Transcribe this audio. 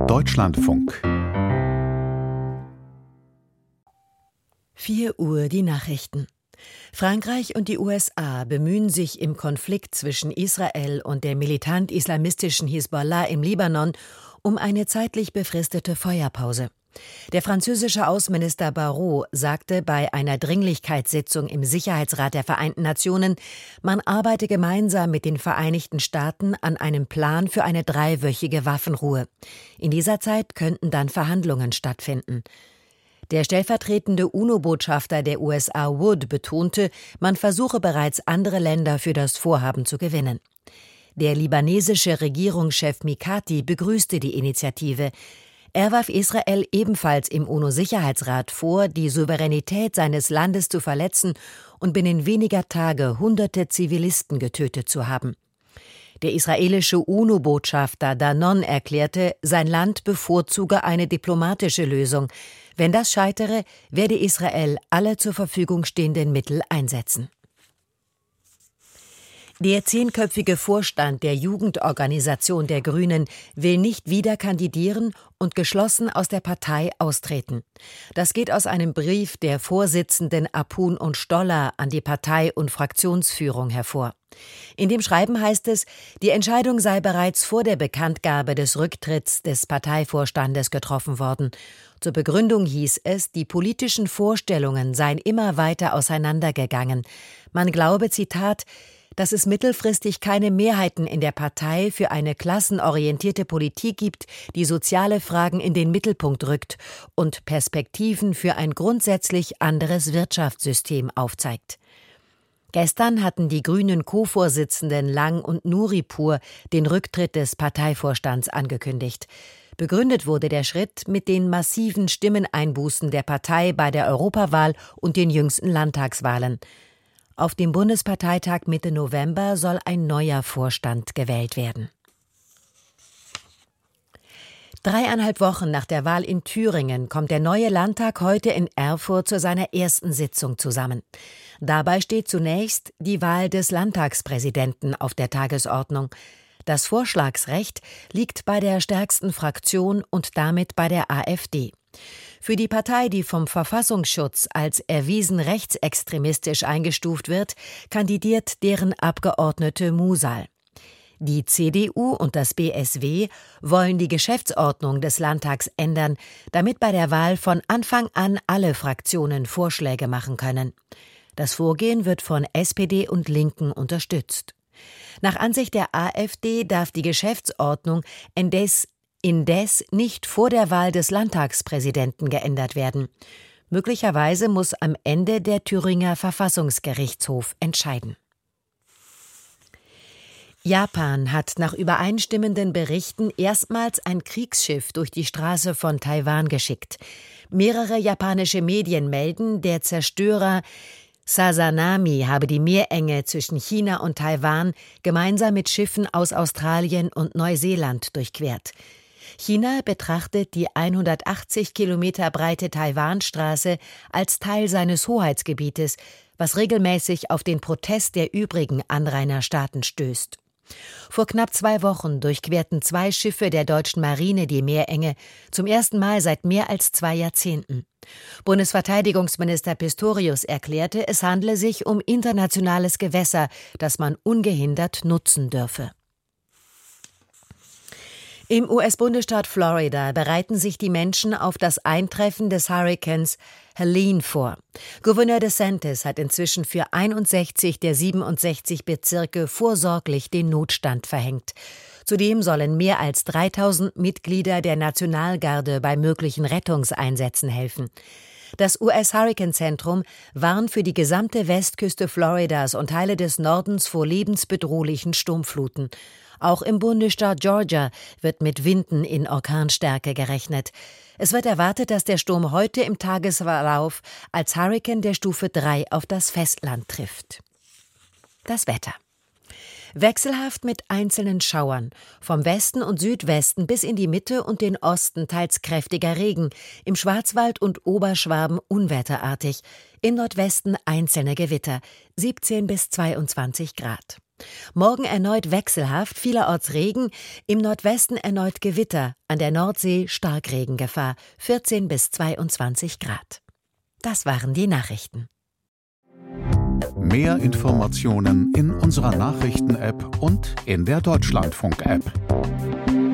Deutschlandfunk. 4 Uhr die Nachrichten. Frankreich und die USA bemühen sich im Konflikt zwischen Israel und der militant-islamistischen Hisbollah im Libanon um eine zeitlich befristete Feuerpause. Der französische Außenminister Barrot sagte bei einer Dringlichkeitssitzung im Sicherheitsrat der Vereinten Nationen, man arbeite gemeinsam mit den Vereinigten Staaten an einem Plan für eine 3-wöchige Waffenruhe. In dieser Zeit könnten dann Verhandlungen stattfinden. Der stellvertretende UNO-Botschafter der USA Wood betonte, man versuche bereits andere Länder für das Vorhaben zu gewinnen. Der libanesische Regierungschef Mikati begrüßte die Initiative. Er warf Israel ebenfalls im UNO-Sicherheitsrat vor, die Souveränität seines Landes zu verletzen und binnen weniger Tage Hunderte Zivilisten getötet zu haben. Der israelische UNO-Botschafter Danon erklärte, sein Land bevorzuge eine diplomatische Lösung. Wenn das scheitere, werde Israel alle zur Verfügung stehenden Mittel einsetzen. Der 10-köpfige Vorstand der Jugendorganisation der Grünen will nicht wieder kandidieren und geschlossen aus der Partei austreten. Das geht aus einem Brief der Vorsitzenden Apun und Stoller an die Partei- und Fraktionsführung hervor. In dem Schreiben heißt es, die Entscheidung sei bereits vor der Bekanntgabe des Rücktritts des Parteivorstandes getroffen worden. Zur Begründung hieß es, die politischen Vorstellungen seien immer weiter auseinandergegangen. Man glaube, Zitat, dass es mittelfristig keine Mehrheiten in der Partei für eine klassenorientierte Politik gibt, die soziale Fragen in den Mittelpunkt rückt und Perspektiven für ein grundsätzlich anderes Wirtschaftssystem aufzeigt. Gestern hatten die grünen Co-Vorsitzenden Lang und Nuripur den Rücktritt des Parteivorstands angekündigt. Begründet wurde der Schritt mit den massiven Stimmeneinbußen der Partei bei der Europawahl und den jüngsten Landtagswahlen. Auf dem Bundesparteitag Mitte November soll ein neuer Vorstand gewählt werden. 3,5 Wochen nach der Wahl in Thüringen kommt der neue Landtag heute in Erfurt zu seiner ersten Sitzung zusammen. Dabei steht zunächst die Wahl des Landtagspräsidenten auf der Tagesordnung. Das Vorschlagsrecht liegt bei der stärksten Fraktion und damit bei der AfD. Für die Partei, die vom Verfassungsschutz als erwiesen rechtsextremistisch eingestuft wird, kandidiert deren Abgeordnete Musal. Die CDU und das BSW wollen die Geschäftsordnung des Landtags ändern, damit bei der Wahl von Anfang an alle Fraktionen Vorschläge machen können. Das Vorgehen wird von SPD und Linken unterstützt. Nach Ansicht der AfD darf die Geschäftsordnung indes nicht vor der Wahl des Landtagspräsidenten geändert werden. Möglicherweise muss am Ende der Thüringer Verfassungsgerichtshof entscheiden. Japan hat nach übereinstimmenden Berichten erstmals ein Kriegsschiff durch die Straße von Taiwan geschickt. Mehrere japanische Medien melden, der Zerstörer Sazanami habe die Meerenge zwischen China und Taiwan gemeinsam mit Schiffen aus Australien und Neuseeland durchquert. China betrachtet die 180 Kilometer breite Taiwanstraße als Teil seines Hoheitsgebietes, was regelmäßig auf den Protest der übrigen Anrainerstaaten stößt. Vor knapp 2 Wochen durchquerten 2 Schiffe der deutschen Marine die Meerenge, zum ersten Mal seit mehr als 2 Jahrzehnten. Bundesverteidigungsminister Pistorius erklärte, es handle sich um internationales Gewässer, das man ungehindert nutzen dürfe. Im US-Bundesstaat Florida bereiten sich die Menschen auf das Eintreffen des Hurrikans Helene vor. Gouverneur DeSantis hat inzwischen für 61 der 67 Bezirke vorsorglich den Notstand verhängt. Zudem sollen mehr als 3000 Mitglieder der Nationalgarde bei möglichen Rettungseinsätzen helfen. Das US-Hurrikanzentrum warnt für die gesamte Westküste Floridas und Teile des Nordens vor lebensbedrohlichen Sturmfluten. Auch im Bundesstaat Georgia wird mit Winden in Orkanstärke gerechnet. Es wird erwartet, dass der Sturm heute im Tagesverlauf als Hurrikan der Stufe 3 auf das Festland trifft. Das Wetter. Wechselhaft mit einzelnen Schauern. Vom Westen und Südwesten bis in die Mitte und den Osten teils kräftiger Regen. Im Schwarzwald und Oberschwaben unwetterartig. Im Nordwesten einzelne Gewitter. 17 bis 22 Grad. Morgen erneut wechselhaft, vielerorts Regen, im Nordwesten erneut Gewitter, an der Nordsee Starkregengefahr, 14 bis 22 Grad. Das waren die Nachrichten. Mehr Informationen in unserer Nachrichten-App und in der Deutschlandfunk-App.